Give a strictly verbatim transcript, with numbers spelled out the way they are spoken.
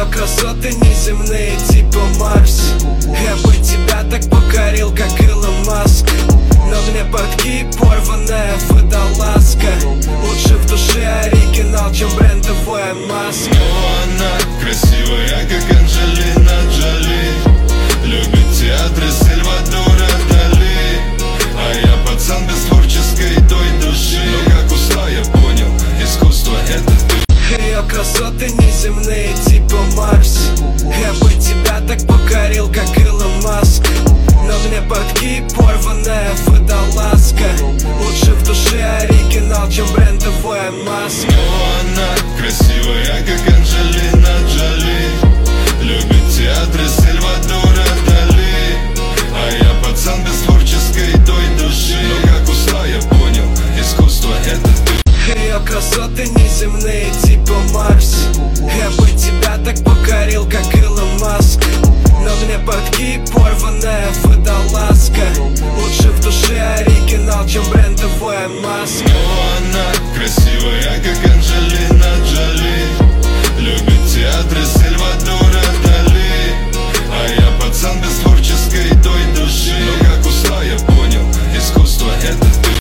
Ее красоты неземные, типа Марс. Я бы тебя так покорил, как Илон Маск. Но мне подки порванная водолазка. Лучше в душе оригинал, чем брендовая маска. Но она красивая, как Анджелина Джоли. Любит театры Сальвадора Дали. А я пацан без творческой той души. Но как устал, я понял, искусство это ты. Ее красоты неземные, типа Марс. Я бы тебя так покорил, как Илон Маск. Но мне подки порванная водолазка. Лучше в душе оригинал, чем брендовая маска. Но она красивая, как Анджелина Джоли. Любит театры Сальвадора Дали. А я пацан без творческой той души. Но как устал, я понял, искусство это ты. Ее красоты неземные, типа Марс. Я бы тебя так покорил, как Илон Маск. Но мне подки порванная водолазка.